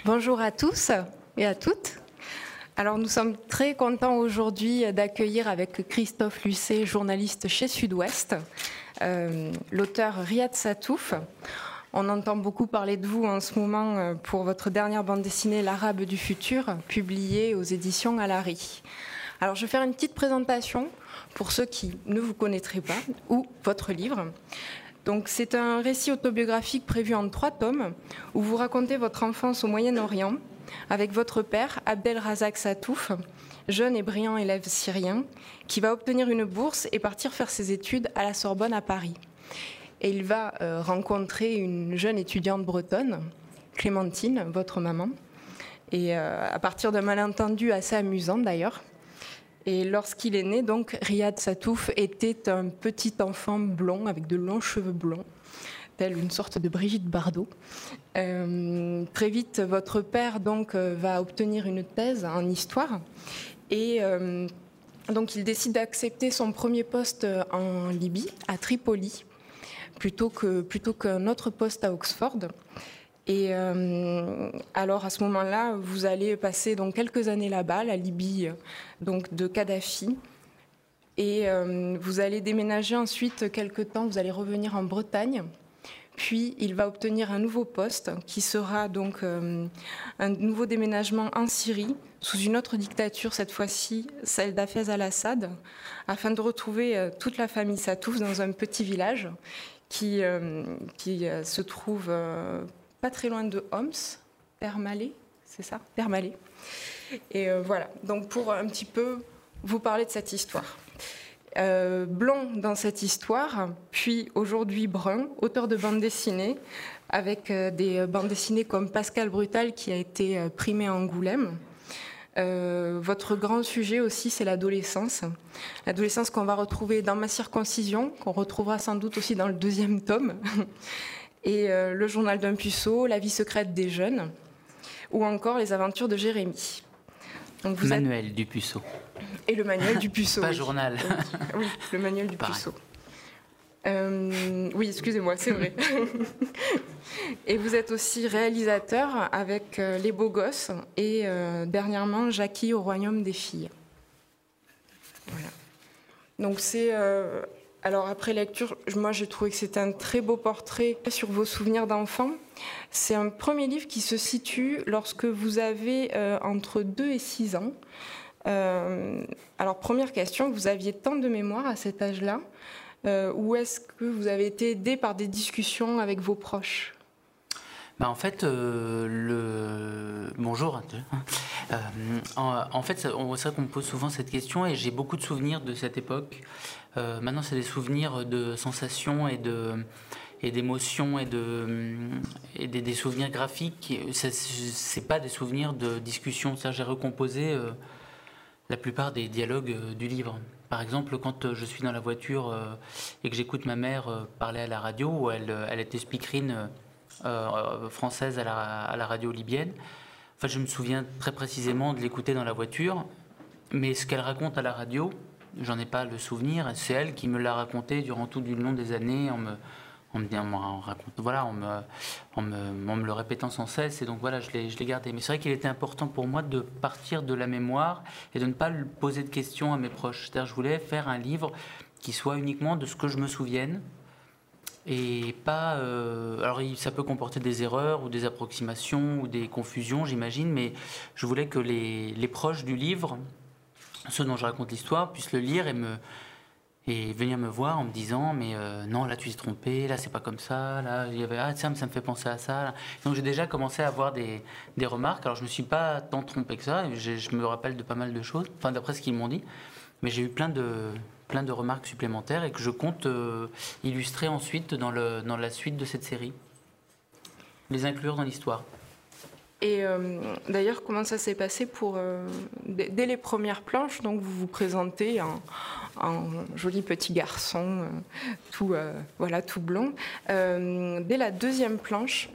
Bonjour à tous et à toutes. Alors nous sommes très contents aujourd'hui d'accueillir avec Christophe Lucet, journaliste chez Sud-Ouest, l'auteur Riyad Sattouf. On entend beaucoup parler de vous en ce moment pour votre dernière bande dessinée L'Arabe du futur, publiée aux éditions Alary. Alors je vais faire une petite présentation pour ceux qui ne vous connaîtraient pas, ou votre livre. Donc, c'est un récit autobiographique prévu en 3 tomes où vous racontez votre enfance au Moyen-Orient avec votre père, Abdelrazak Sattouf, jeune et brillant élève syrien, qui va obtenir une bourse et partir faire ses études à la Sorbonne à Paris. Et il va rencontrer une jeune étudiante bretonne, Clémentine, votre maman, et à partir d'un malentendu assez amusant d'ailleurs. Et lorsqu'il est né, donc, Riyad Sattouf était un petit enfant blond avec de longs cheveux blonds, tel une sorte de Brigitte Bardot. Très vite, votre père donc va obtenir une thèse en histoire et donc il décide d'accepter son premier poste en Libye, à Tripoli, plutôt qu'un autre poste à Oxford. Et alors à ce moment-là, vous allez passer donc quelques années là-bas, la Libye donc de Kadhafi, et vous allez déménager ensuite quelques temps. Vous allez revenir en Bretagne, puis il va obtenir un nouveau poste qui sera donc un nouveau déménagement en Syrie sous une autre dictature, cette fois-ci celle d'Hafez al-Assad, afin de retrouver toute la famille Sattouf dans un petit village qui se trouve pas très loin de Homs, Permalé, c'est ça, Permalé. Et voilà, donc pour un petit peu vous parler de cette histoire. Blond dans cette histoire, puis aujourd'hui brun, auteur de bandes dessinées, avec des bandes dessinées comme Pascal Brutal qui a été primé à Angoulême. Votre grand sujet aussi, c'est l'adolescence. L'adolescence qu'on va retrouver dans Ma circoncision, qu'on retrouvera sans doute aussi dans le 2e tome. Et Le journal d'un puceau, La vie secrète des jeunes, ou encore Les aventures de Jérémie. Donc Manuel du puceau. Et le manuel du puceau. Pas oui. journal. Oui, le manuel du puceau. Oui, excusez-moi, c'est vrai. Et vous êtes aussi réalisateur avec Les Beaux Gosses et dernièrement Jackie au Royaume des filles. Voilà. Donc c'est... Alors après lecture, moi j'ai trouvé que c'était un très beau portrait sur vos souvenirs d'enfant. C'est un premier livre qui se situe lorsque vous avez entre 2 et 6 ans. Alors première question, vous aviez tant de mémoire à cet âge-là ou est-ce que vous avez été aidé par des discussions avec vos proches ? En fait, bonjour. En fait, c'est vrai qu'on me pose souvent cette question et j'ai beaucoup de souvenirs de cette époque. Maintenant, c'est des souvenirs de sensations et d'émotions et des souvenirs graphiques. C'est pas des souvenirs de discussion. C'est-à-dire, j'ai recomposé la plupart des dialogues du livre. Par exemple, quand je suis dans la voiture et que j'écoute ma mère parler à la radio, où elle était speakerine française à la radio libyenne. Enfin, je me souviens très précisément de l'écouter dans la voiture, mais ce qu'elle raconte à la radio, j'en ai pas le souvenir. C'est elle qui me l'a raconté durant tout du long des années, en me le répétant sans cesse. Et donc voilà, je l'ai gardé. Mais c'est vrai qu'il était important pour moi de partir de la mémoire et de ne pas poser de questions à mes proches. C'est-à-dire, je voulais faire un livre qui soit uniquement de ce que je me souvienne. Et pas. Alors, ça peut comporter des erreurs ou des approximations ou des confusions, j'imagine, mais je voulais que les proches du livre, ceux dont je raconte l'histoire, puissent le lire et venir me voir en me disant mais non, là tu t'es trompé, là c'est pas comme ça, là il y avait tiens, ça me fait penser à ça. Là. Donc j'ai déjà commencé à avoir des remarques. Alors je me suis pas tant trompé que ça. Je me rappelle de pas mal de choses, enfin d'après ce qu'ils m'ont dit, mais j'ai eu plein de remarques supplémentaires et que je compte illustrer ensuite dans la suite de cette série, les inclure dans l'histoire. Et d'ailleurs, comment ça s'est passé pour dès les premières planches, donc vous vous présentez en joli petit garçon, tout blond. Dès la 2e planche,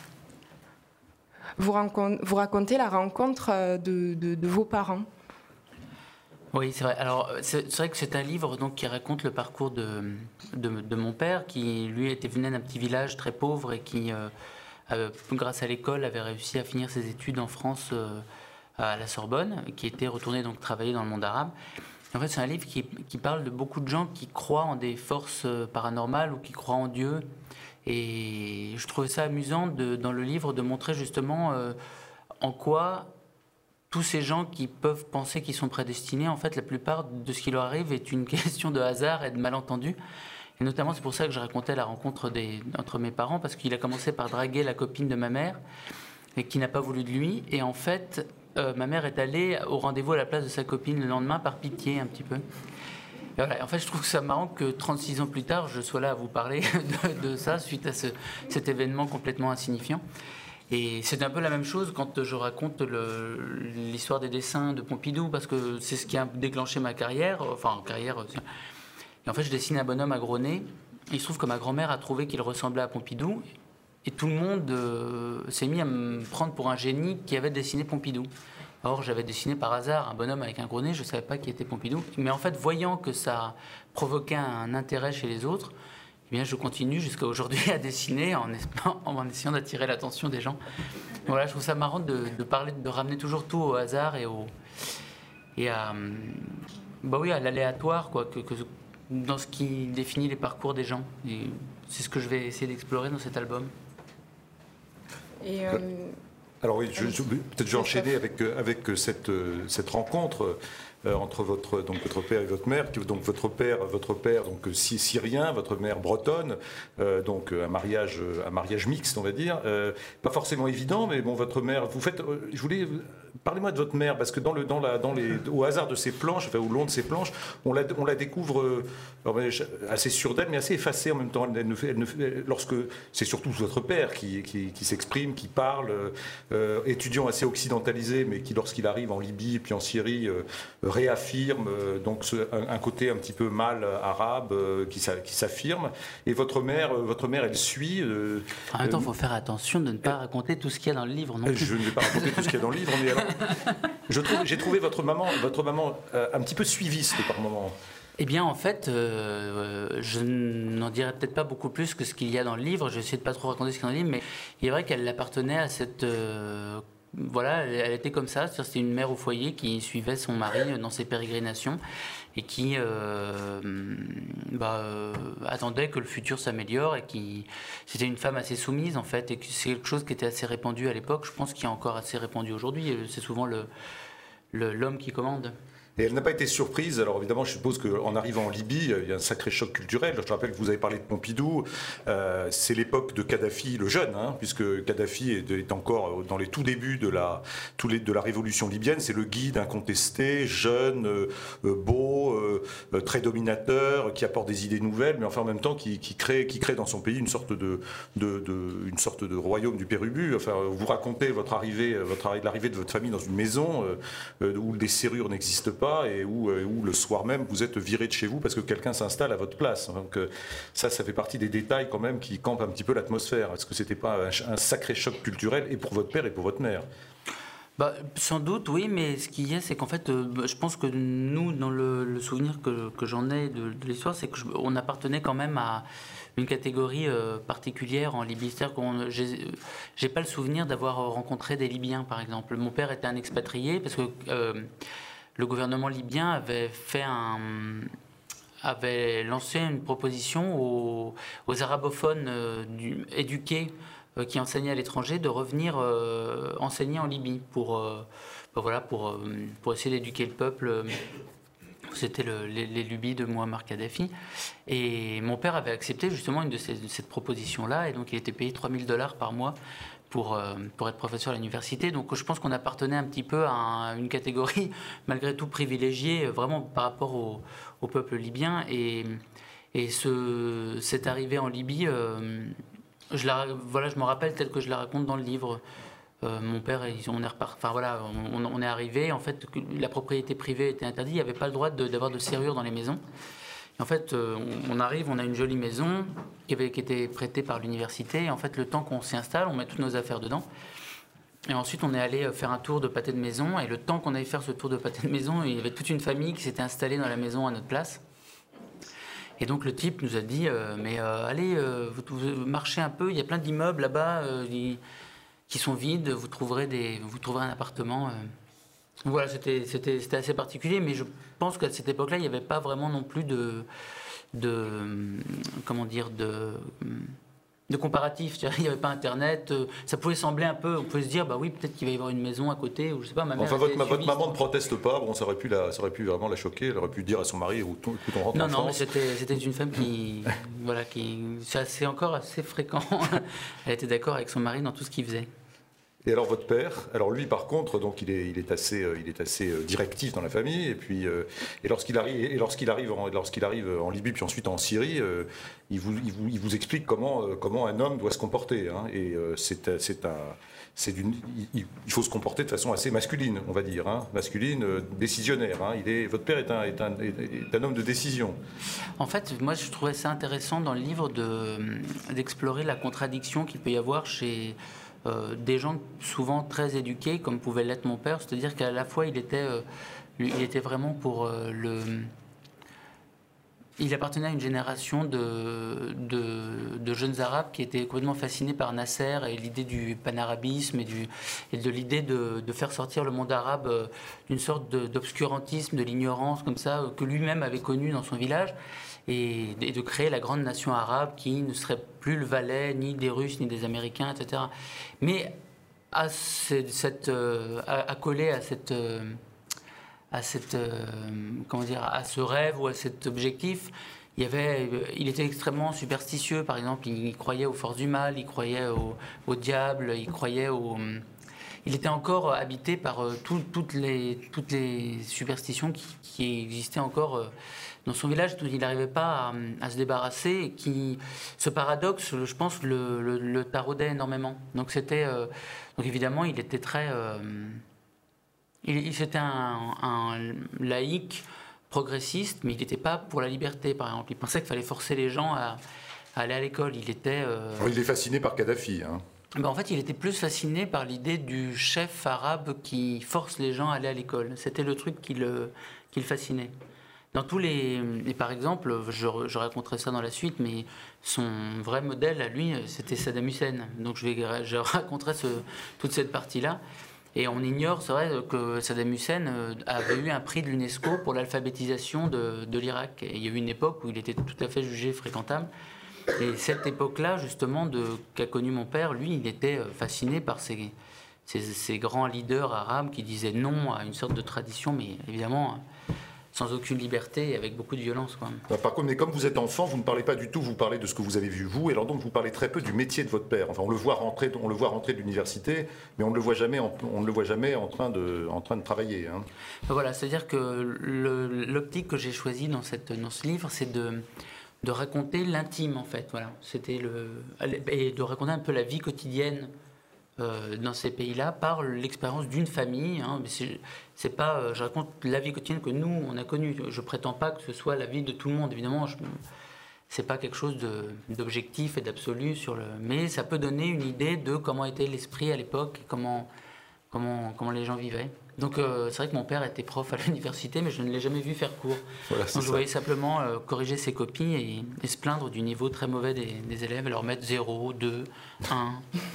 vous racontez la rencontre de vos parents. Oui, c'est vrai. Alors, c'est vrai que c'est un livre donc, qui raconte le parcours de mon père, qui, lui, venait d'un petit village très pauvre et qui grâce à l'école, avait réussi à finir ses études en France à la Sorbonne, qui était retourné donc travailler dans le monde arabe. En fait, c'est un livre qui parle de beaucoup de gens qui croient en des forces paranormales ou qui croient en Dieu. Et je trouvais ça amusant dans le livre de montrer justement en quoi tous ces gens qui peuvent penser qu'ils sont prédestinés, en fait, la plupart de ce qui leur arrive est une question de hasard et de malentendu. Et notamment, c'est pour ça que je racontais la rencontre entre mes parents, parce qu'il a commencé par draguer la copine de ma mère, et qui n'a pas voulu de lui. Et en fait, ma mère est allée au rendez-vous à la place de sa copine le lendemain par pitié un petit peu. Et voilà. En fait, je trouve que c'est marrant que 36 ans plus tard, je sois là à vous parler de ça suite à cet événement complètement insignifiant. Et c'est un peu la même chose quand je raconte l'histoire des dessins de Pompidou, parce que c'est ce qui a déclenché ma carrière. Enfin, carrière. Et en fait, je dessine un bonhomme à gros nez. Et il se trouve que ma grand-mère a trouvé qu'il ressemblait à Pompidou. Et tout le monde s'est mis à me prendre pour un génie qui avait dessiné Pompidou. Or, j'avais dessiné par hasard un bonhomme avec un gros nez, je ne savais pas qui était Pompidou. Mais en fait, voyant que ça provoquait un intérêt chez les autres, eh bien, je continue jusqu'à aujourd'hui à dessiner en essayant d'attirer l'attention des gens. Voilà, je trouve ça marrant de parler, de ramener toujours tout au hasard et à l'aléatoire, quoi, dans ce qui définit les parcours des gens. Et c'est ce que je vais essayer d'explorer dans cet album. Alors oui, peut-être je vais enchaîner avec cette rencontre entre votre père et votre mère. Donc votre père donc syrien, votre mère bretonne, donc un mariage mixte, on va dire, pas forcément évident, mais bon, votre mère, parlez-moi de votre mère, parce que au hasard de ces planches, enfin, au long de ces planches, on la découvre assez sûre d'elle, mais assez effacée en même temps. Lorsque c'est surtout votre père qui s'exprime, qui parle, étudiant assez occidentalisé, mais qui, lorsqu'il arrive en Libye et puis en Syrie, réaffirme donc un côté un petit peu mâle arabe qui s'affirme. Et votre mère, elle suit. En même temps, il faut faire attention de ne pas raconter tout ce qu'il y a dans le livre. Non, je ne vais pas raconter tout ce qu'il y a dans le livre, mais alors, j'ai trouvé votre maman un petit peu suiviste par moment. Eh bien, en fait, je n'en dirais peut-être pas beaucoup plus que ce qu'il y a dans le livre. Je vais essayer de pas trop raconter ce qu'il y a dans le livre, mais il est vrai qu'elle appartenait à cette... voilà, elle était comme ça. C'était une mère au foyer qui suivait son mari dans ses pérégrinations et qui attendait que le futur s'améliore et qui... C'était une femme assez soumise, en fait, et que c'est quelque chose qui était assez répandu à l'époque. Je pense qu'il est encore assez répandu aujourd'hui. C'est souvent l'homme qui commande. Et elle n'a pas été surprise. Alors évidemment, je suppose qu'en arrivant en Libye, il y a un sacré choc culturel. Je rappelle que vous avez parlé de Pompidou. C'est l'époque de Kadhafi le jeune, puisque Kadhafi est encore dans les tout débuts de la révolution libyenne. C'est le guide incontesté, jeune, beau, très dominateur, qui apporte des idées nouvelles, mais enfin en même temps qui crée dans son pays une sorte de royaume du Pérubu. Enfin, vous racontez l'arrivée de votre famille dans une maison où des serrures n'existent pas, et où le soir même vous êtes viré de chez vous parce que quelqu'un s'installe à votre place. Donc ça fait partie des détails quand même qui campent un petit peu l'atmosphère. Est-ce que c'était pas un sacré choc culturel et pour votre père et pour votre mère? Sans doute, oui, mais ce qu'il y a, c'est qu'en fait, je pense que nous, dans le souvenir que j'en ai de l'histoire, c'est qu'on appartenait quand même à une catégorie particulière en Libye. C'est-à-dire que j'ai pas le souvenir d'avoir rencontré des Libyens, par exemple. Mon père était un expatrié parce que le gouvernement libyen avait lancé une proposition aux arabophones éduqués qui enseignaient à l'étranger de revenir enseigner en Libye pour essayer d'éduquer le peuple. C'était les lubies de Mouammar Kadhafi. Et mon père avait accepté justement une de cette proposition-là, et donc il était payé $3000 par mois pour être professeur à l'université. Donc je pense qu'on appartenait un petit peu à une catégorie malgré tout privilégiée vraiment par rapport au peuple libyen. Et cette arrivée en Libye, je me rappelle tel que je la raconte dans le livre. Mon père, on est arrivé. En fait, la propriété privée était interdite. Il n'y avait pas le droit d'avoir de serrure dans les maisons. En fait, on arrive, on a une jolie maison qui était prêtée par l'université. Et en fait, le temps qu'on s'y installe, on met toutes nos affaires dedans. Et ensuite, on est allé faire un tour de pâté de maison. Et le temps qu'on allait faire ce tour de pâté de maison, il y avait toute une famille qui s'était installée dans la maison à notre place. Et donc le type nous a dit allez, vous marchez un peu, il y a plein d'immeubles là-bas qui sont vides, vous trouverez un appartement. Voilà, c'était assez particulier, mais je pense qu'à cette époque-là, il n'y avait pas vraiment non plus de comparatif. Il n'y avait pas Internet. Ça pouvait sembler un peu, on pouvait se dire, bah oui, peut-être qu'il va y avoir une maison à côté, ou je sais pas. Enfin, votre maman ne proteste pas. Bon, ça aurait pu vraiment la choquer. Elle aurait pu dire à son mari, écoute, on rentre en France. Non, mais c'était une femme c'est encore assez fréquent. Elle était d'accord avec son mari dans tout ce qu'il faisait. Et alors votre père, alors lui par contre, donc il est assez directif dans la famille. Et puis lorsqu'il arrive en Libye puis ensuite en Syrie, il vous explique comment un homme doit se comporter. Hein. Et il faut se comporter de façon assez masculine, on va dire, hein, masculine, décisionnaire. Hein. Votre père est un homme de décision. En fait, moi je trouvais ça intéressant dans le livre d'explorer la contradiction qu'il peut y avoir chez des gens souvent très éduqués, comme pouvait l'être mon père, c'est-à-dire qu'à la fois il était vraiment pour il appartenait à une génération de jeunes arabes qui étaient complètement fascinés par Nasser et l'idée du panarabisme et de l'idée de faire sortir le monde arabe d'une sorte d'obscurantisme, de l'ignorance comme ça, que lui-même avait connu dans son village. Et de créer la grande nation arabe qui ne serait plus le valet ni des Russes ni des Américains, etc. Mais accolé à ce rêve ou à cet objectif, il était extrêmement superstitieux. Par exemple, il croyait aux forces du mal, il croyait au diable, il était encore habité par toutes les superstitions qui existaient encore dans son village, dont il n'arrivait pas à se débarrasser, et ce paradoxe, je pense, le taraudait énormément. Donc évidemment, il était très... C'était un laïc progressiste, mais il n'était pas pour la liberté, par exemple. Il pensait qu'il fallait forcer les gens à aller à l'école. Il est fasciné par Kadhafi, hein. En fait, il était plus fasciné par l'idée du chef arabe qui force les gens à aller à l'école. C'était le truc qui le fascinait. Dans et par exemple, je raconterai ça dans la suite, mais son vrai modèle à lui, c'était Saddam Hussein. Donc je raconterai toute cette partie-là. Et on ignore, c'est vrai, que Saddam Hussein avait eu un prix de l'UNESCO pour l'alphabétisation de l'Irak. Et il y a eu une époque où il était tout à fait jugé fréquentable. Et cette époque-là, justement, qu'a connu mon père, lui, il était fasciné par ces grands leaders arabes qui disaient non à une sorte de tradition, mais évidemment sans aucune liberté et avec beaucoup de violence, quoi. Par contre, mais comme vous êtes enfant, vous ne parlez pas du tout, vous parlez de ce que vous avez vu vous, et alors donc vous parlez très peu du métier de votre père. Enfin, on le voit rentrer de l'université, mais on ne le voit jamais en train de travailler. Hein. Voilà, c'est-à-dire que l'optique que j'ai choisie dans ce livre, c'est de raconter l'intime, en fait. Voilà, et de raconter un peu la vie quotidienne dans ces pays-là par l'expérience d'une famille. Hein. C'est pas, je raconte la vie quotidienne que nous, on a connue. Je prétends pas que ce soit la vie de tout le monde, évidemment. C'est pas quelque chose d'objectif et d'absolu mais ça peut donner une idée de comment était l'esprit à l'époque et comment les gens vivaient. Donc c'est vrai que mon père était prof à l'université, mais je ne l'ai jamais vu faire cours. Voilà, donc je voyais simplement corriger ses copies et se plaindre du niveau très mauvais des élèves, et leur mettre 0, 2, 1.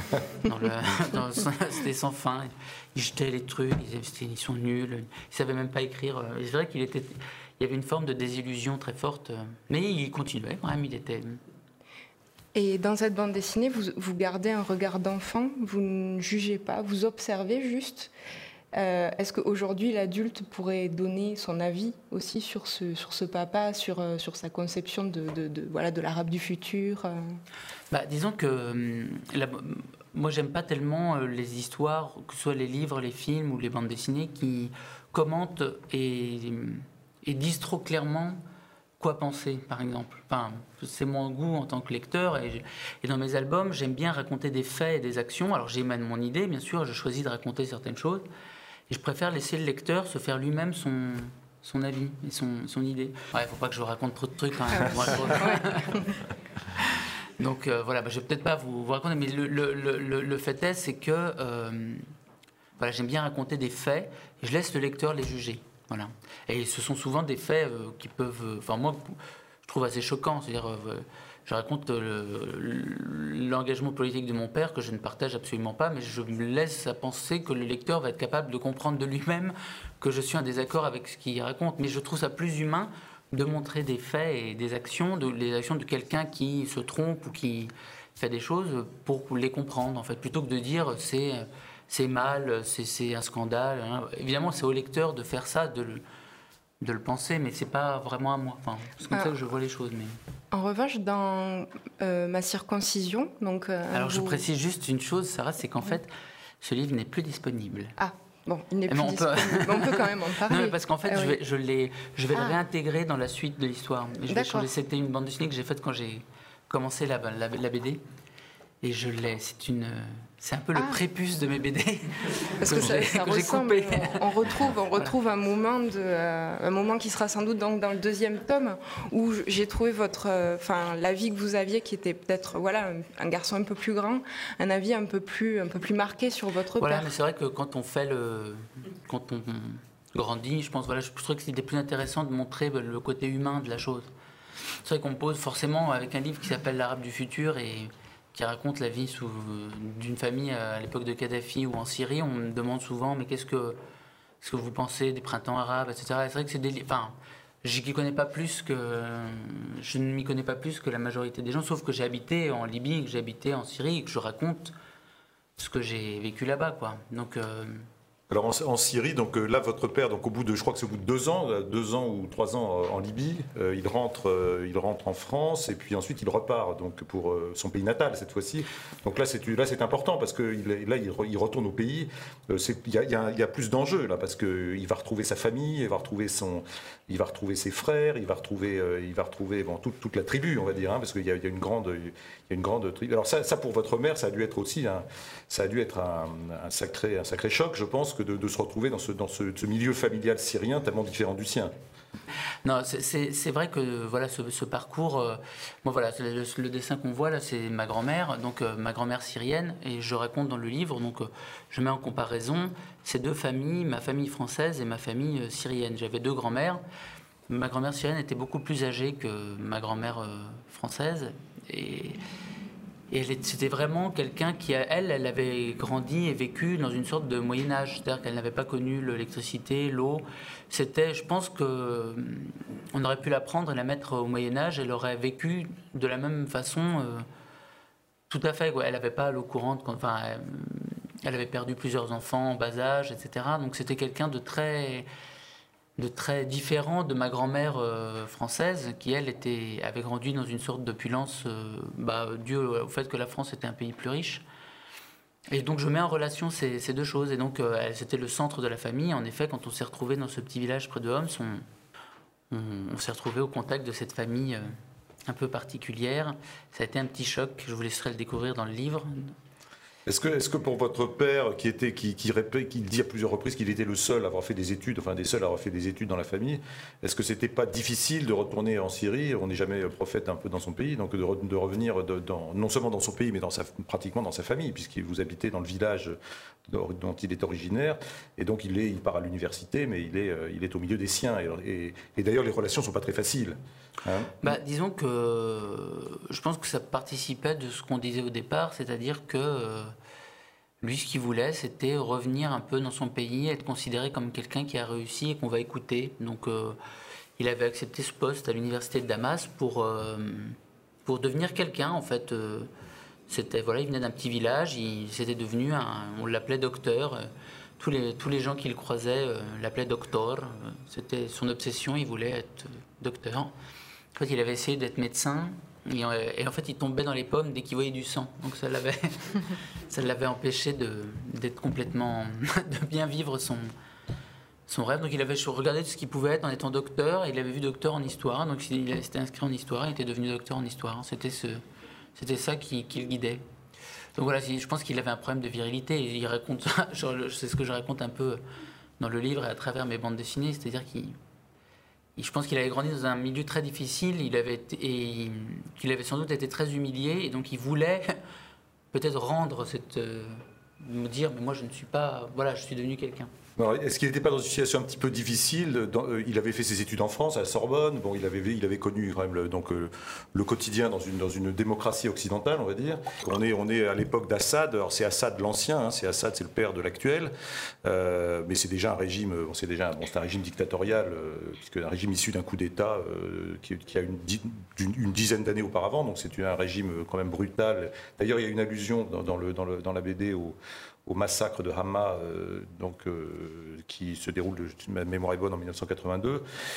C'était sans fin. Ils jetaient les trucs, ils sont nuls, ils ne savaient même pas écrire. Et c'est vrai qu'il y avait une forme de désillusion très forte, mais il continuait quand même, il était... Et dans cette bande dessinée, vous gardez un regard d'enfant, vous ne jugez pas, vous observez juste. Est-ce qu'aujourd'hui, l'adulte pourrait donner son avis aussi sur ce papa, sur sa conception de l'arabe du futur Disons que moi, j'aime pas tellement les histoires, que ce soit les livres, les films ou les bandes dessinées, qui commentent et disent trop clairement quoi penser, par exemple. Enfin, c'est mon goût en tant que lecteur, et dans mes albums, j'aime bien raconter des faits et des actions. Alors j'émane mon idée, bien sûr, je choisis de raconter certaines choses, et je préfère laisser le lecteur se faire lui-même son avis et son idée. Ouais, faut pas que je raconte trop de trucs quand même. Donc voilà, je vais peut-être pas vous raconter, mais le fait est, c'est que j'aime bien raconter des faits, et je laisse le lecteur les juger. Voilà. Et ce sont souvent des faits qui peuvent... moi, je trouve assez choquant. C'est-à-dire, je raconte l'engagement politique de mon père que je ne partage absolument pas, mais je me laisse à penser que le lecteur va être capable de comprendre de lui-même que je suis en désaccord avec ce qu'il raconte. Mais je trouve ça plus humain de montrer des faits et des actions, les actions de quelqu'un qui se trompe ou qui fait des choses pour les comprendre, en fait, plutôt que de dire c'est mal, c'est un scandale. Hein. Évidemment, c'est au lecteur de faire ça, de le penser, mais c'est pas vraiment à moi. Enfin, c'est comme ça que je vois les choses. Mais... En revanche, dans ma circoncision, donc... Alors, je précise juste une chose, Sarah, c'est qu'en fait, ce livre n'est plus disponible. Ah. Bon, il n'est plus disponible, mais on peut quand même en parler. Non, mais parce qu'en fait, je vais le réintégrer dans la suite de l'histoire. C'était une bande dessinée que j'ai faite quand j'ai commencé la BD. Et je l'ai. C'est un peu le prépuce de mes BD. Parce que ça ressemble. On retrouve un moment qui sera sans doute donc dans le deuxième tome, où j'ai trouvé la vie que vous aviez, qui était peut-être un garçon un peu plus grand, un avis un peu plus marqué sur votre père. Mais c'est vrai que quand on grandit, je trouvais que c'était plus intéressant de montrer le côté humain de la chose. C'est vrai qu'on me pose forcément avec un livre qui s'appelle L'Arabe du futur et qui raconte la vie d'une famille à l'époque de Kadhafi ou en Syrie. On me demande souvent, mais qu'est-ce que vous pensez des printemps arabes, etc. Et c'est vrai que c'est des... Enfin, je ne m'y connais pas plus que la majorité des gens, sauf que j'ai habité en Libye, que j'ai habité en Syrie, et que je raconte ce que j'ai vécu là-bas, quoi. Donc... Alors en Syrie, donc là votre père, donc je crois que c'est au bout de 2 ans ou 3 ans en Libye, il rentre en France et puis ensuite il repart donc pour son pays natal cette fois-ci. Donc là c'est important parce que il retourne au pays. Il y a plus d'enjeux là parce que il va retrouver sa famille, il va retrouver ses frères, il va retrouver toute la tribu, on va dire, hein, parce qu'il y a une grande tribu. Alors ça pour votre mère, ça a dû être aussi un sacré choc, je pense, que de se retrouver dans ce milieu familial syrien tellement différent du sien. Non, c'est vrai que ce parcours, le dessin qu'on voit là, c'est ma grand-mère, donc ma grand-mère syrienne, et je raconte dans le livre, donc je mets en comparaison ces deux familles, ma famille française et ma famille syrienne. J'avais 2 grands-mères. Ma grand-mère syrienne était beaucoup plus âgée que ma grand-mère française, et c'était vraiment quelqu'un qui, elle avait grandi et vécu dans une sorte de Moyen-Âge. C'est-à-dire qu'elle n'avait pas connu l'électricité, l'eau. Je pense qu'on aurait pu la prendre et la mettre au Moyen-Âge. Elle aurait vécu de la même façon, tout à fait. Elle n'avait pas l'eau courante. Elle avait perdu plusieurs enfants en bas âge, etc. Donc c'était quelqu'un de très différent de ma grand-mère française, qui elle avait grandi dans une sorte d'opulence due au fait que la France était un pays plus riche. Et donc je mets en relation ces deux choses. Et donc c'était le centre de la famille. En effet, quand on s'est retrouvé dans ce petit village près de Homs, on s'est retrouvé au contact de cette famille un peu particulière. Ça a été un petit choc. Je vous laisserai le découvrir dans le livre. Est-ce que pour votre père, qui dit à plusieurs reprises qu'il était le seul à avoir fait des études, des seuls à avoir fait des études dans la famille, est-ce que c'était pas difficile de retourner en Syrie? On n'est jamais prophète un peu dans son pays, donc de revenir non seulement dans son pays, mais pratiquement dans sa famille, puisque vous habitez dans le village dont il est originaire, et donc il part à l'université, mais il est au milieu des siens, et d'ailleurs les relations sont pas très faciles. Hein? Disons que je pense que ça participait de ce qu'on disait au départ, c'est-à-dire que lui, ce qu'il voulait, c'était revenir un peu dans son pays, être considéré comme quelqu'un qui a réussi et qu'on va écouter. Donc il avait accepté ce poste à l'université de Damas pour devenir quelqu'un, en fait. Il venait d'un petit village, c'était devenu on l'appelait docteur. Tous les gens qu'il croisait l'appelaient docteur. C'était son obsession, il voulait être docteur. En fait, il avait essayé d'être médecin et en fait, il tombait dans les pommes dès qu'il voyait du sang. Donc ça l'avait empêché d'être complètement, de bien vivre son rêve. Donc il avait regardé ce qu'il pouvait être en étant docteur. Il avait vu docteur en histoire, donc il s'était inscrit en histoire. Il était devenu docteur en histoire. C'était ça qui le guidait. Donc voilà, je pense qu'il avait un problème de virilité. Et il raconte ça. C'est ce que je raconte un peu dans le livre et à travers mes bandes dessinées, c'est-à-dire je pense qu'il avait grandi dans un milieu très difficile, qu'il avait sans doute été très humilié, et donc il voulait peut-être me dire, mais moi je ne suis pas, je suis devenu quelqu'un. Alors, est-ce qu'il n'était pas dans une situation un petit peu difficile? Il avait fait ses études en France, à la Sorbonne. Bon, il avait connu quand même le quotidien dans une démocratie occidentale, on va dire. On est à l'époque d'Assad. Alors c'est Assad l'ancien, hein, c'est le père de l'actuel, mais c'est déjà un régime. C'est un régime dictatorial, puisque un régime issu d'un coup d'État qui a une dizaine d'années auparavant. Donc c'est un régime quand même brutal. D'ailleurs, il y a une allusion dans la BD au massacre de Hama, qui se déroule, si ma mémoire est bonne, en 1982.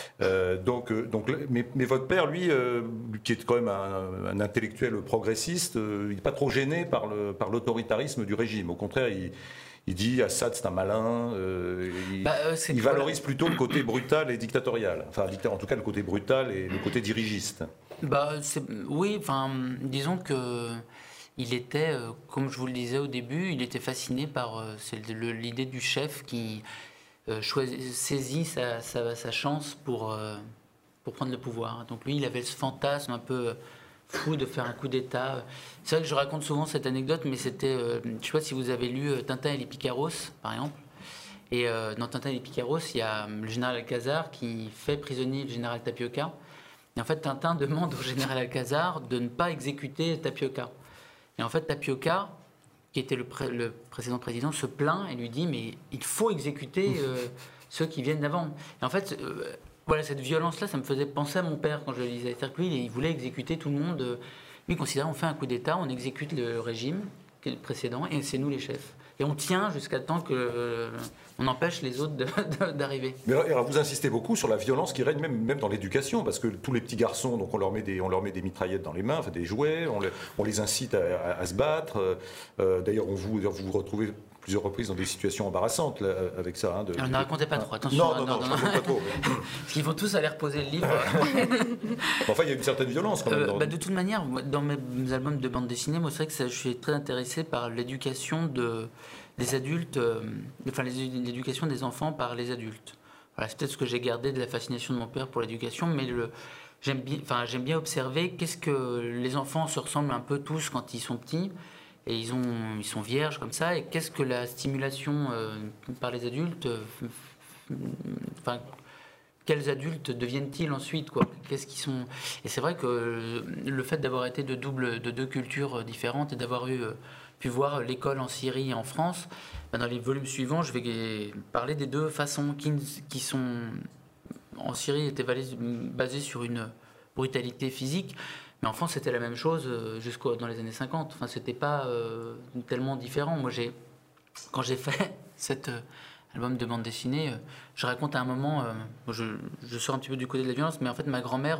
Mais votre père, lui, qui est quand même un intellectuel progressiste, il n'est pas trop gêné par l'autoritarisme du régime. Au contraire, il dit Assad c'est un malin, il valorise plutôt le côté brutal et dictatorial. Enfin, en tout cas, le côté brutal et le côté dirigiste. Oui, disons que... Il était, comme je vous le disais au début, il était fasciné par l'idée du chef qui saisit sa chance pour prendre le pouvoir. Donc lui, il avait ce fantasme un peu fou de faire un coup d'État. C'est vrai que je raconte souvent cette anecdote, mais c'était, je ne sais pas si vous avez lu Tintin et les Picaros, par exemple. Et dans Tintin et les Picaros, il y a le général Alcazar qui fait prisonnier le général Tapioca. Et en fait, Tintin demande au général Alcazar de ne pas exécuter Tapioca. Et en fait, Tapioca, qui était le précédent président, se plaint et lui dit « mais il faut exécuter ceux qui viennent d'avant ». Et en fait, voilà, cette violence-là, ça me faisait penser à mon père quand je le lisais. C'est-à-dire que lui, il voulait exécuter tout le monde. Lui, il considérait on fait un coup d'État, on exécute le régime précédent et c'est nous les chefs. Et on tient jusqu'à temps qu'on empêche les autres d'arriver. Mais alors, vous insistez beaucoup sur la violence qui règne même dans l'éducation, parce que tous les petits garçons, donc on leur met des mitraillettes dans les mains, enfin des jouets, on les incite à se battre. D'ailleurs, vous vous retrouvez plusieurs reprises dans des situations embarrassantes là, avec ça. Alors, ne racontez pas trop, attention. Non, je raconte pas trop. Parce qu'ils vont tous aller reposer le livre. Enfin, il y a une certaine violence quand même. De toute manière, dans mes albums de bande dessinée, moi, c'est vrai que je suis très intéressé par l'éducation des adultes, l'éducation des enfants par les adultes. Voilà, c'est peut-être ce que j'ai gardé de la fascination de mon père pour l'éducation, mais j'aime bien observer qu'est-ce que les enfants se ressemblent un peu tous quand ils sont petits. Et ils sont vierges comme ça. Et qu'est-ce que la stimulation par les adultes quels adultes deviennent-ils ensuite, quoi? Qu'est-ce qu'ils sont? Et c'est vrai que le fait d'avoir été de deux cultures différentes et d'avoir pu voir l'école en Syrie et en France, dans les volumes suivants, je vais parler des deux façons qui sont... En Syrie, étaient basées sur une brutalité physique. Mais en France, c'était la même chose dans les années 50. Enfin, c'était pas tellement différent. Moi, quand j'ai fait cet album de bande dessinée, je raconte à un moment, je sors un petit peu du côté de la violence, mais en fait, ma grand-mère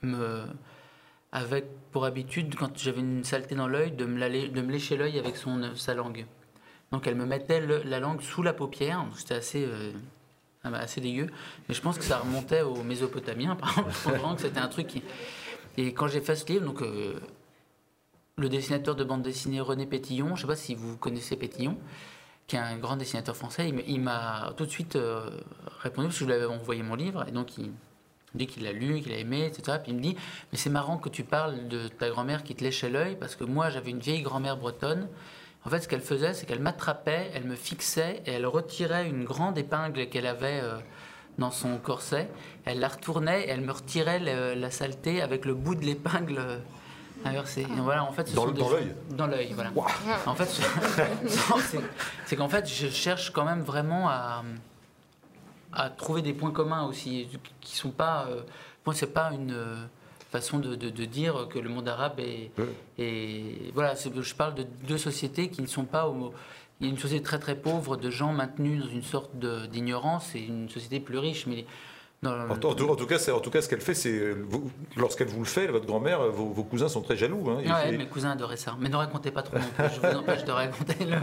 avait pour habitude, quand j'avais une saleté dans l'œil, de me lécher l'œil avec sa langue. Donc, elle me mettait la langue sous la paupière. C'était assez dégueu. Mais je pense que ça remontait aux Mésopotamiens, par exemple. Je pense vraiment que c'était un truc qui... Et quand j'ai fait ce livre, donc, le dessinateur de bande dessinée René Pétillon, je ne sais pas si vous connaissez Pétillon, qui est un grand dessinateur français, il m'a tout de suite répondu, parce que je lui avais envoyé mon livre, et donc il dit qu'il l'a lu, qu'il a aimé, etc. Puis il me dit, mais c'est marrant que tu parles de ta grand-mère qui te léchait l'œil, parce que moi j'avais une vieille grand-mère bretonne. En fait, ce qu'elle faisait, c'est qu'elle m'attrapait, elle me fixait, et elle retirait une grande épingle qu'elle avait... dans son corset, elle la retournait et elle me retirait la saleté avec le bout de l'épingle inversé. Et voilà, en fait, dans l'œil. Dans l'œil, voilà. Wow. En fait, c'est qu'en fait, je cherche quand même vraiment à trouver des points communs aussi, qui sont pas. Moi, c'est pas une façon de dire que le monde arabe est voilà. Je parle de deux sociétés qui ne sont pas Il y a une société très très pauvre de gens maintenus dans une sorte d'ignorance et une société plus riche. Mais en tout cas, ce qu'elle fait, c'est lorsqu'elle vous le fait, votre grand-mère, vos cousins sont très jaloux. Hein, ouais, mes cousins adoraient ça. Mais ne racontez pas trop non plus. Je vous empêche de raconter le.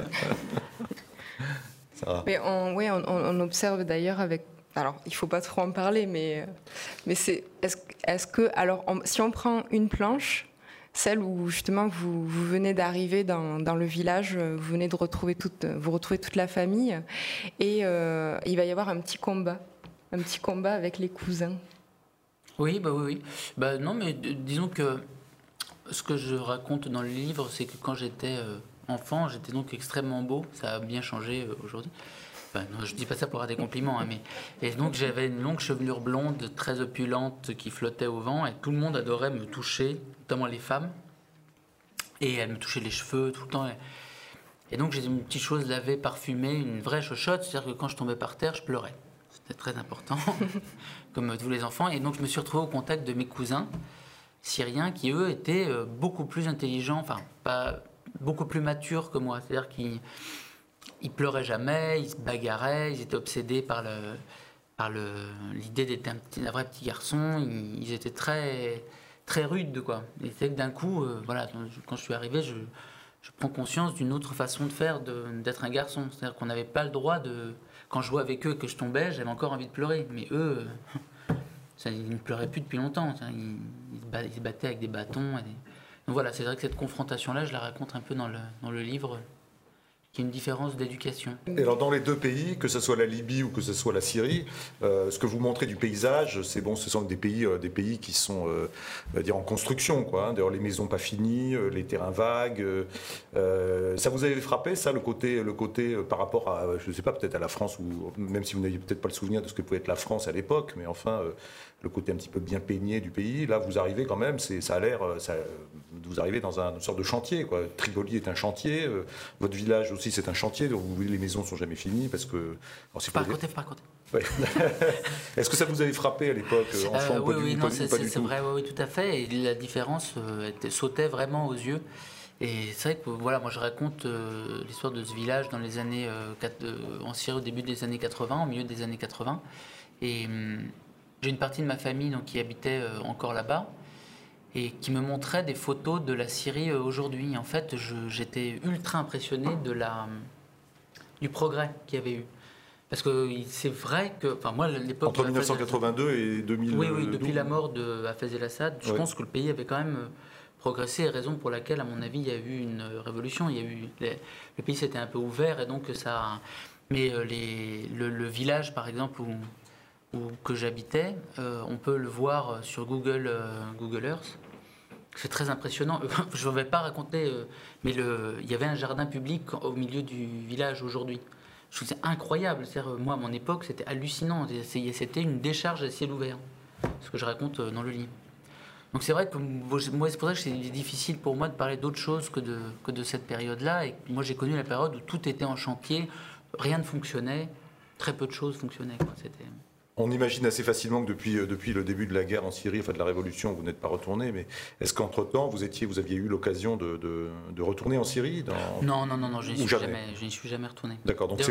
Ça va. Mais on observe d'ailleurs avec. Alors, il ne faut pas trop en parler, mais c'est. Est-ce que alors, si on prend une planche. Celle où justement vous venez d'arriver dans le village, vous venez de retrouver toute la famille, et il va y avoir un petit combat avec les cousins. Oui. Non, mais disons que ce que je raconte dans le livre, c'est que quand j'étais enfant, j'étais donc extrêmement beau. Ça a bien changé aujourd'hui. Enfin, non, je dis pas ça pour avoir des compliments, hein, mais et donc j'avais une longue chevelure blonde très opulente qui flottait au vent et tout le monde adorait me toucher, notamment les femmes, et elles me touchaient les cheveux tout le temps. Et donc j'ai une petite chose lavée, parfumée, une vraie chochotte, c'est-à-dire que quand je tombais par terre, je pleurais. C'était très important, comme tous les enfants. Et donc je me suis retrouvé au contact de mes cousins syriens qui eux étaient beaucoup plus intelligents, enfin pas beaucoup plus matures que moi, c'est-à-dire qu'ils ils pleuraient jamais, ils se bagarraient, ils étaient obsédés par l'idée d'être un vrai petit garçon. Ils étaient très, très rudes, quoi. Et c'est que d'un coup, voilà, quand je suis arrivé, je prends conscience d'une autre façon de faire, d'être un garçon. C'est-à-dire qu'on n'avait pas le droit de... Quand je jouais avec eux et que je tombais, j'avais encore envie de pleurer. Mais eux, ils ne pleuraient plus depuis longtemps. Ils se battaient avec des bâtons. Donc voilà, c'est vrai que cette confrontation-là, je la raconte un peu dans le livre. Il y a une différence d'éducation. Et alors dans les deux pays, que ce soit la Libye ou que ce soit la Syrie, ce que vous montrez du paysage, c'est bon, ce sont des pays qui sont dire en construction, quoi. Hein. D'ailleurs, les maisons pas finies, les terrains vagues. Ça vous avait frappé, ça, le côté par rapport à, je ne sais pas, peut-être à la France, ou même si vous n'aviez peut-être pas le souvenir de ce que pouvait être la France à l'époque, mais enfin, le côté un petit peu bien peigné du pays. Là, vous arrivez quand même, ça a l'air, vous arrivez dans une sorte de chantier, quoi. Tripoli est un chantier, votre village aussi c'est un chantier, donc les maisons sont jamais finies parce que. Faut pas raconter. Ouais. Est-ce que ça vous avait frappé à l'époque, enfant, oui, c'est vrai, oui, tout à fait. Et la différence sautait vraiment aux yeux. Et c'est vrai que voilà, moi je raconte l'histoire de ce village dans les années en Syrie au début des années 80, au milieu des années 80. Et j'ai une partie de ma famille donc, qui habitait encore là-bas et qui me montrait des photos de la Syrie aujourd'hui. En fait, j'étais ultra impressionné du progrès qu'il y avait eu. Parce que c'est vrai que... Enfin, moi, l'époque... Entre 1982 et 2000... Oui, depuis la mort de Hafez el-Assad, je pense que le pays avait quand même progressé, raison pour laquelle, à mon avis, il y a eu une révolution. Le pays s'était un peu ouvert et donc ça... Mais le village, par exemple, que j'habitais, on peut le voir sur Google Earth. C'est très impressionnant. Je ne vais pas raconter, mais il y avait un jardin public au milieu du village aujourd'hui. Je trouve que c'est incroyable. Moi, à mon époque, c'était hallucinant. C'était une décharge à ciel ouvert, ce que je raconte dans le livre. Donc c'est vrai que moi, c'est pour ça que c'est difficile pour moi de parler d'autre chose que de cette période-là. Et moi, j'ai connu la période où tout était en chantier, rien ne fonctionnait, très peu de choses fonctionnaient. C'était... On imagine assez facilement que depuis le début de la guerre en Syrie, enfin de la révolution, vous n'êtes pas retourné, mais est-ce qu'entre-temps, vous aviez eu l'occasion de retourner en Syrie Non, je n'y suis jamais retourné. D'accord, donc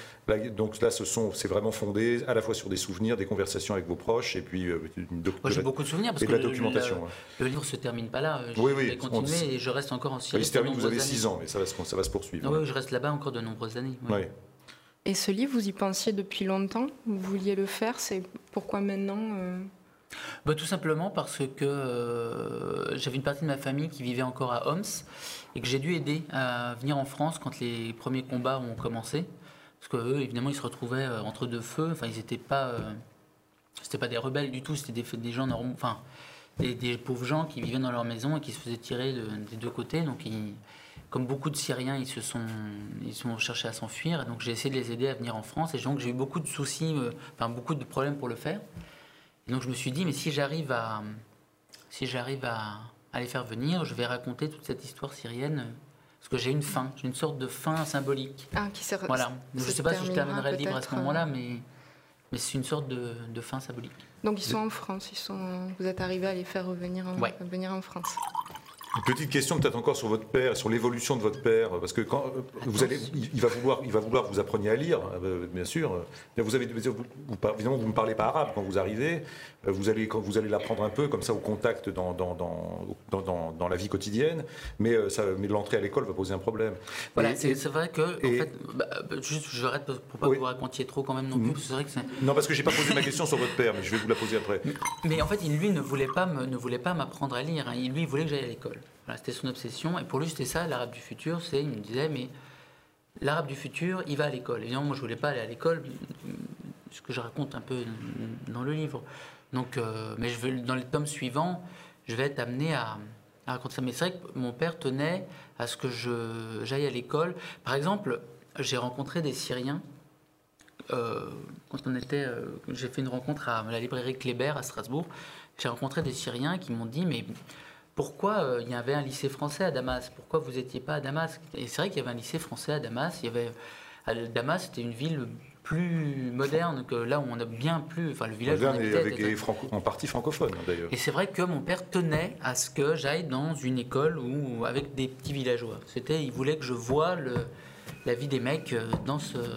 c'est vraiment fondé à la fois sur des souvenirs, des conversations avec vos proches, et puis j'ai beaucoup de souvenirs, parce que la documentation. Le livre ne se termine pas là. Je vais continuer et je reste encore en Syrie. Il se termine, vous avez 6 ans, mais ça va se poursuivre. Oui, je reste là-bas encore de nombreuses années. Oui. Et ce livre, vous y pensiez depuis longtemps? Vous vouliez le faire? C'est pourquoi maintenant Tout simplement parce que j'avais une partie de ma famille qui vivait encore à Homs et que j'ai dû aider à venir en France quand les premiers combats ont commencé. Parce qu'eux, évidemment, ils se retrouvaient entre deux feux. Enfin, ils n'étaient pas... c'était pas des rebelles du tout, c'était des gens normaux... Enfin, des pauvres gens qui vivaient dans leur maison et qui se faisaient tirer des deux côtés. Donc, comme beaucoup de Syriens, ils sont cherchés à s'enfuir. Donc j'ai essayé de les aider à venir en France. Et donc j'ai eu beaucoup de soucis, beaucoup de problèmes pour le faire. Et donc je me suis dit, mais si j'arrive à les faire venir, je vais raconter toute cette histoire syrienne. Parce que j'ai une sorte de fin symbolique. Voilà. Je ne sais pas si je terminerai le livre à ce moment-là, mais c'est une sorte de fin symbolique. Donc ils sont en France, vous êtes arrivé à les faire venir en France. Une petite question peut-être encore sur votre père, sur l'évolution de votre père, parce que quand il va vouloir que vous appreniez à lire, bien sûr. Évidemment, vous ne parlez pas arabe quand vous arrivez. Vous allez l'apprendre un peu comme ça au contact dans la vie quotidienne, mais l'entrée à l'école va poser un problème. Voilà, c'est vrai que juste je arrête pour pas que vous racontiez trop quand même non plus. C'est vrai que non, parce que j'ai pas posé ma question sur votre père, mais je vais vous la poser après. Mais en fait, lui ne voulait pas m'apprendre à lire. Lui, il voulait que j'aille à l'école. Voilà, c'était son obsession. Et pour lui, c'était ça, l'arabe du futur. Il me disait, mais l'arabe du futur, il va à l'école. Évidemment, moi, je voulais pas aller à l'école, ce que je raconte un peu dans le livre. Donc, mais dans les tomes suivants, je vais être amené à raconter ça. Mais c'est vrai que mon père tenait à ce que j'aille à l'école. Par exemple, j'ai rencontré des Syriens quand j'ai fait une rencontre à la librairie Kléber à Strasbourg, j'ai rencontré des Syriens qui m'ont dit mais pourquoi il y avait un lycée français à Damas? Pourquoi vous n'étiez pas à Damas? Et c'est vrai qu'il y avait un lycée français à Damas. Damas, c'était une ville plus moderne que là où on a bien plus. Enfin, le village moderne et avec en partie francophone d'ailleurs. Et c'est vrai que mon père tenait à ce que j'aille dans une école avec des petits villageois. Il voulait que je voie la vie des mecs dans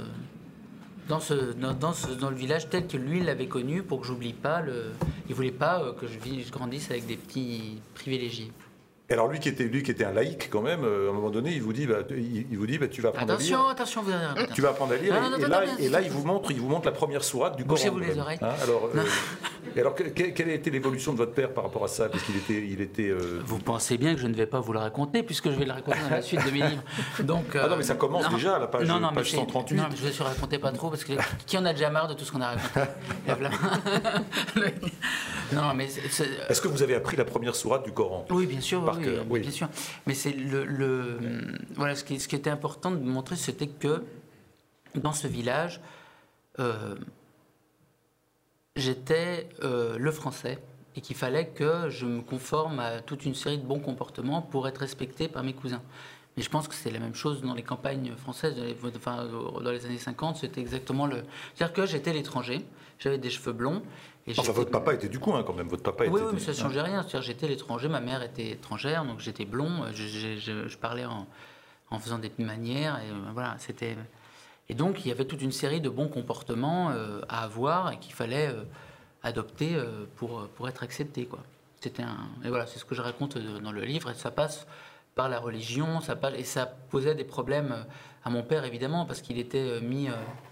le village tel que lui l'avait connu, pour que j'oublie pas il voulait pas que je grandisse avec des petits privilégiés. Et alors lui qui était un laïc quand même, à un moment donné, il vous dit tu vas apprendre à lire. Attention, vous allez tu vas apprendre à lire. Et là, il vous montre la première sourate du Coran. Bouchez-vous les oreilles. Alors, quelle a été l'évolution de votre père par rapport à ça? Parce qu'il était. Vous pensez bien que je ne vais pas vous le raconter, puisque je vais le raconter dans la suite de mes livres. Donc, non, mais ça commence déjà à la page 138. Non, mais je ne vais raconter pas trop, parce que qui en a déjà marre de tout ce qu'on a raconté? Non, mais est-ce que vous avez appris la première sourate du Coran? Oui, bien sûr. Oui, bien sûr. Mais c'est voilà, ce qui était important de montrer, c'était que dans ce village, j'étais le français et qu'il fallait que je me conforme à toute une série de bons comportements pour être respecté par mes cousins. Mais je pense que c'est la même chose dans les campagnes françaises, dans les années 50, c'était exactement c'est-à-dire que j'étais l'étranger, j'avais des cheveux blonds. Enfin, votre papa était du coin quand même, votre papa était... Oui, mais ça ne changeait rien, c'est-à-dire j'étais l'étranger, ma mère était étrangère, donc j'étais blond, je parlais en faisant des manières, et voilà, c'était... Et donc il y avait toute une série de bons comportements à avoir et qu'il fallait adopter pour être accepté, quoi. Et voilà, c'est ce que je raconte dans le livre, et ça passe par la religion, et ça posait des problèmes à mon père évidemment, parce qu'il était mis...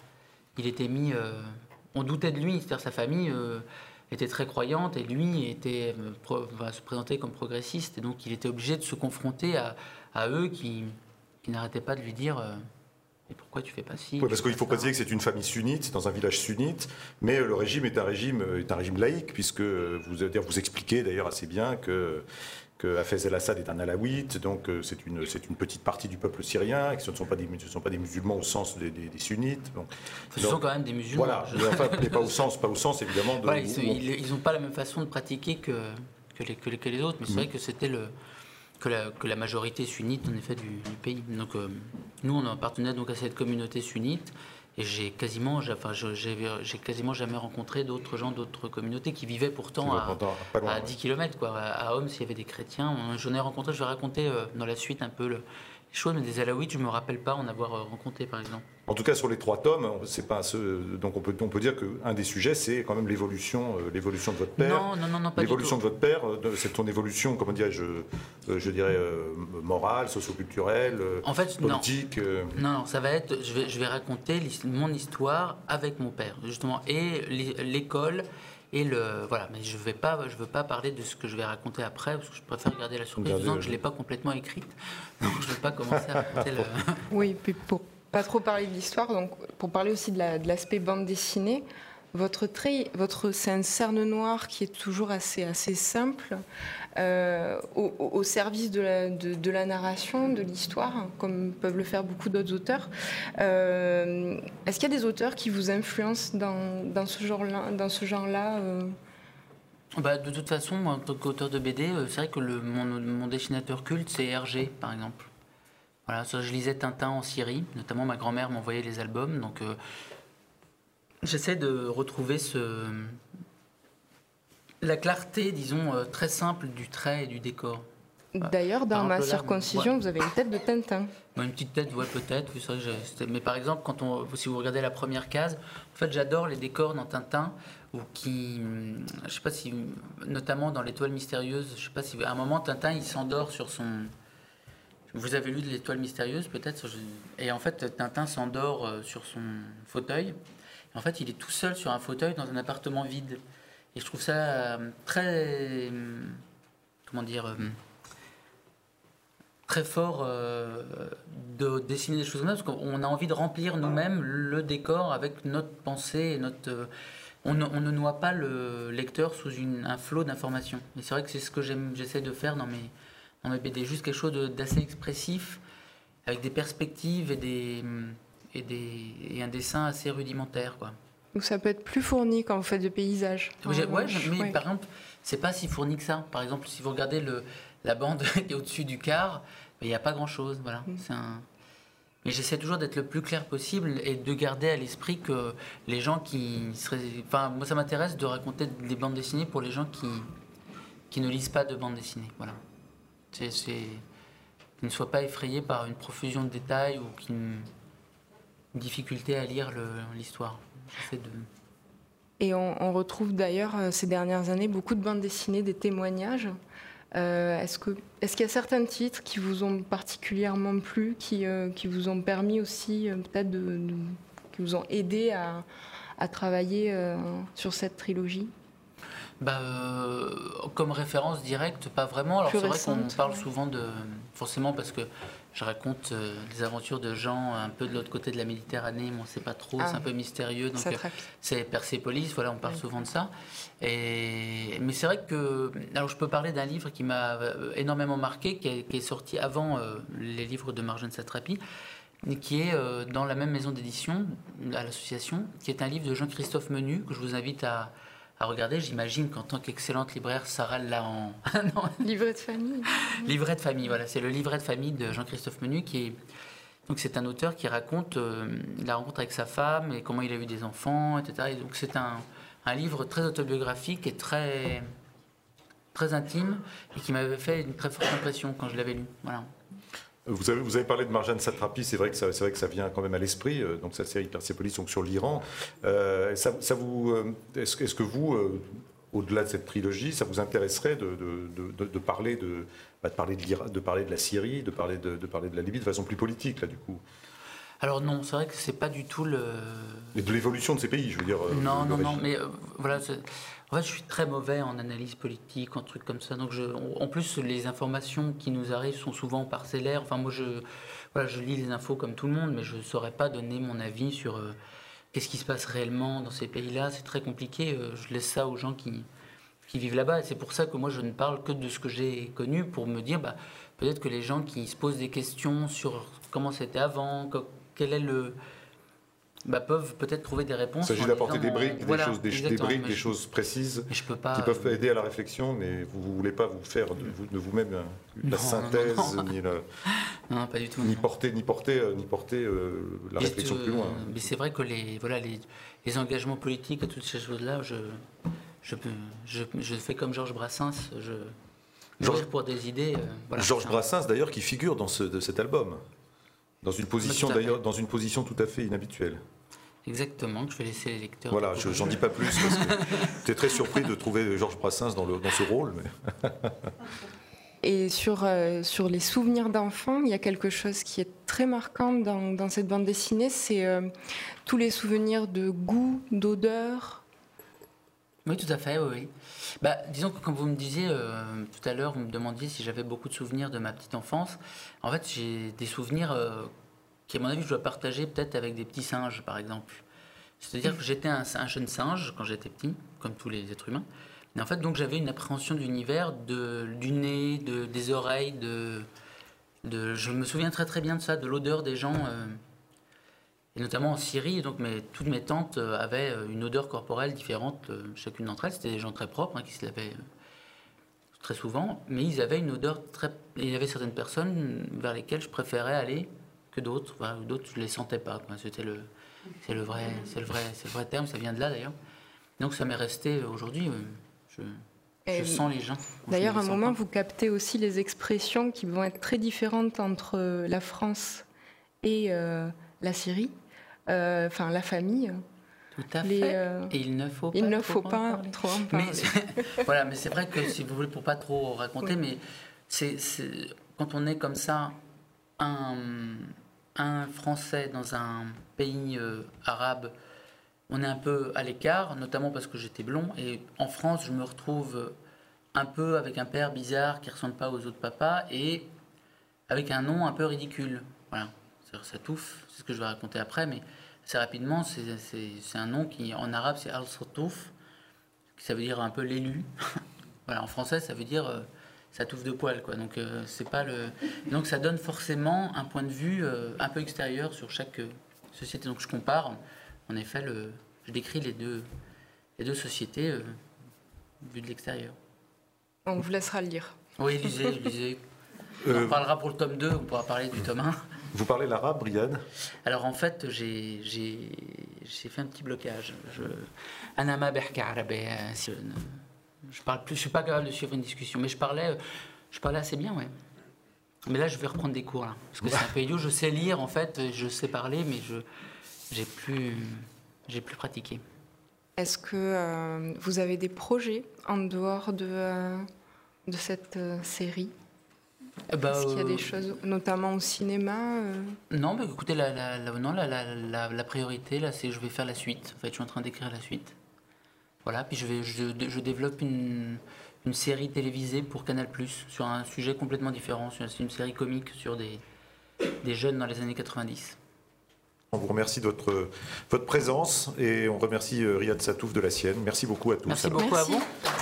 on doutait de lui, c'est-à-dire sa famille était très croyante et lui se présentait comme progressiste, et donc il était obligé de se confronter à eux qui n'arrêtaient pas de lui dire mais pourquoi tu fais pas ci? Oui, parce qu'il faut préciser que c'est une famille sunnite, dans un village sunnite, mais le régime est un régime laïque, puisque vous expliquez d'ailleurs assez bien que Hafez el-Assad est un alawite, donc c'est une petite partie du peuple syrien, et que ce ne sont pas des musulmans au sens des sunnites. Donc, ce sont quand même des musulmans. Voilà, mais pas au sens évidemment de... Voilà, ils n'ont pas la même façon de pratiquer que les autres, mais c'est vrai que c'était que la majorité sunnite en effet du pays. Donc nous on appartenait donc à cette communauté sunnite. Et j'ai quasiment jamais rencontré d'autres gens d'autres communautés qui vivaient pourtant à 10 km. Quoi. À Homs, il y avait des chrétiens. Je vais raconter dans la suite un peu les choses, mais des alaouites, je ne me rappelle pas en avoir rencontré, par exemple. En tout cas, sur les 3 tomes, donc on peut dire qu'un des sujets, c'est quand même l'évolution de votre père. Non, pas l'évolution de votre père, c'est ton évolution, comment dirais-je, je dirais morale, socioculturelle, en fait, politique. Non, ça va être, je vais raconter mon histoire avec mon père, justement, et l'école. Voilà, mais je veux pas parler de ce que je vais raconter après, parce que je préfère garder la surprise, disant que je l'ai pas complètement écrite. Donc je ne veux pas commencer à raconter le... Oui, puis pour pas trop parler de l'histoire, donc pour parler aussi de l'aspect bande dessinée, c'est un cerne noir qui est toujours assez simple, au service de la narration, de l'histoire, comme peuvent le faire beaucoup d'autres auteurs. Est-ce qu'il y a des auteurs qui vous influencent dans ce genre-là De toute façon, moi, en tant qu'auteur de BD, c'est vrai que mon dessinateur culte, c'est Hergé, par exemple. Voilà, je lisais Tintin en Syrie, notamment ma grand-mère m'envoyait les albums, donc j'essaie de retrouver la clarté, disons, très simple du trait et du décor. D'ailleurs, dans Ma Circoncision, vous avez une tête de Tintin. Une petite tête, ouais, peut-être. Oui, c'est vrai mais par exemple, si vous regardez la première case, en fait, j'adore les décors dans Tintin, je sais pas si, notamment dans l'Étoile mystérieuse, je sais pas si, à un moment, Tintin, il s'endort sur son... Vous avez lu de l'Étoile mystérieuse, peut-être? Et en fait, Tintin s'endort sur son fauteuil. Et en fait, il est tout seul sur un fauteuil dans un appartement vide. Et je trouve ça très... Comment dire... très fort de dessiner des choses comme ça, parce qu'on a envie de remplir nous-mêmes le décor avec notre pensée et on ne noie pas le lecteur sous un flot d'informations. Et c'est vrai que c'est ce que j'essaie de faire dans mes BD, juste quelque chose d'assez expressif, avec des perspectives et et un dessin assez rudimentaire, quoi. Donc ça peut être plus fourni quand vous faites des paysages. Mais par exemple, c'est pas si fourni que ça. Par exemple, si vous regardez la bande qui est au-dessus du car, il n'y a pas grand-chose. Voilà. Mais j'essaie toujours d'être le plus clair possible et de garder à l'esprit que les gens qui seraient... Enfin, moi, ça m'intéresse de raconter des bandes dessinées pour les gens qui ne lisent pas de bandes dessinées. Voilà. Qu'ils ne soient pas effrayés par une profusion de détails ou une difficulté à lire l'histoire. Et on retrouve d'ailleurs ces dernières années beaucoup de bandes dessinées, des témoignages. Est-ce qu'il y a certains titres qui vous ont particulièrement plu, qui vous ont permis aussi peut-être qui vous ont aidé à travailler sur cette trilogie? Comme référence directe, pas vraiment. Alors c'est vrai qu'on parle souvent forcément parce que je raconte des aventures de gens un peu de l'autre côté de la Méditerranée, mais on ne sait pas trop, c'est un peu mystérieux. Donc c'est Persépolis, voilà, on parle souvent de ça. Mais c'est vrai que, alors je peux parler d'un livre qui m'a énormément marqué, qui est sorti avant les livres de Marjane Satrapi, qui est dans la même maison d'édition, à l'association, qui est un livre de Jean-Christophe Menu, que je vous invite à regarder. J'imagine qu'en tant qu'excellente libraire, Sarah l'a en... Livret de famille. Livret de famille, voilà. C'est le livret de famille de Jean-Christophe Menu donc c'est un auteur qui raconte la rencontre avec sa femme et comment il a eu des enfants, etc. Et donc c'est un livre très autobiographique et très, très intime et qui m'avait fait une très forte impression quand je l'avais lu. Voilà. Vous avez parlé de Marjane Satrapi, c'est vrai que ça vient quand même à l'esprit, donc sa série Persépolis donc sur l'Iran. Est-ce que vous, au-delà de cette trilogie, ça vous intéresserait de parler de la Syrie, de parler de la Libye de façon plus politique, là, du coup? Alors non, c'est vrai que c'est pas du tout Et de l'évolution de ces pays, je veux dire. Non, mais voilà. En fait, je suis très mauvais en analyse politique, en trucs comme ça. Donc, en plus, les informations qui nous arrivent sont souvent parcellaires. Enfin, moi, je lis les infos comme tout le monde, mais je ne saurais pas donner mon avis sur qu'est-ce qui se passe réellement dans ces pays-là. C'est très compliqué. Je laisse ça aux gens qui vivent là-bas. Et c'est pour ça que moi, je ne parle que de ce que j'ai connu pour me dire, peut-être que les gens qui se posent des questions sur comment c'était avant, quel est peuvent peut-être trouver des réponses. Il s'agit d'apporter des briques, des choses précises qui peuvent aider à la réflexion, mais vous ne voulez pas vous faire de vous-même la synthèse, non, pas du tout. Ni porter la réflexion plus loin. Mais c'est vrai que les engagements politiques et toutes ces choses-là, je fais comme Georges Brassens, mourir pour des idées. Georges Brassens, d'ailleurs, qui figure dans cet album. Dans une position tout à fait inhabituelle. Exactement, que je vais laisser les lecteurs. Voilà, j'en dis pas plus parce que j'étais très surpris de trouver Georges Brassens dans ce rôle. Mais... Et sur les souvenirs d'enfants, il y a quelque chose qui est très marquant dans cette bande dessinée, c'est tous les souvenirs de goût, d'odeur. Oui, tout à fait, oui. Disons que quand vous me disiez tout à l'heure, vous me demandiez si j'avais beaucoup de souvenirs de ma petite enfance. En fait, j'ai des souvenirs qui, à mon avis, je dois partager peut-être avec des petits singes, par exemple. C'est-à-dire que j'étais un jeune singe quand j'étais petit, comme tous les êtres humains. Et en fait, donc, j'avais une appréhension de l'univers, du nez, des oreilles, je me souviens très très bien de ça, de l'odeur des gens... Et notamment en Syrie, donc toutes mes tantes avaient une odeur corporelle différente, chacune d'entre elles. C'était des gens très propres qui se lavaient très souvent, mais ils avaient une odeur très... Et il y avait certaines personnes vers lesquelles je préférais aller que d'autres. Voilà, d'autres, je ne les sentais pas. C'est le vrai terme, ça vient de là d'ailleurs. Donc ça m'est resté aujourd'hui. Je sens les gens. D'ailleurs, à un moment, vous captez aussi les expressions qui vont être très différentes entre la France et la Syrie. Enfin, la famille. Tout à fait. Et il ne faut pas trop en parler. Voilà, mais c'est vrai que si vous voulez, pour pas trop raconter, mais c'est quand on est comme ça, un Français dans un pays arabe, on est un peu à l'écart, notamment parce que j'étais blond. Et en France, je me retrouve un peu avec un père bizarre qui ne ressemble pas aux autres papas et avec un nom un peu ridicule. Voilà. Satouf, c'est ce que je vais raconter après, mais assez rapidement, c'est un nom qui, en arabe, c'est Al-Satouf, ça veut dire un peu l'élu. Voilà, en français, ça veut dire Satouf de poil, quoi. Donc, c'est pas donc ça donne forcément un point de vue un peu extérieur sur chaque sociétés. Donc je compare, en effet, je décris les deux sociétés vues de l'extérieur. On vous laissera le lire. Oui, lisez. On en parlera pour le tome 2, on pourra parler du tome 1. Vous parlez l'arabe, Riyad? Alors en fait, j'ai fait un petit blocage. Anama Berka Arabe. Je parle plus, je suis pas capable de suivre une discussion, mais je parlais assez bien, ouais. Mais là, je vais reprendre des cours là, parce que c'est un peu idiot. Je sais lire en fait, je sais parler, mais j'ai plus pratiqué. Est-ce que vous avez des projets en dehors de cette série? Est-ce qu'il y a des choses, notamment au cinéma Non, mais écoutez, la priorité, là, c'est que je vais faire la suite. En fait, je suis en train d'écrire la suite. Voilà, puis je développe une série télévisée pour Canal+, sur un sujet complètement différent. C'est une série comique sur des jeunes dans les années 90. On vous remercie de votre présence et on remercie Riyad Satouf de la sienne. Merci beaucoup à tous. Merci beaucoup à vous.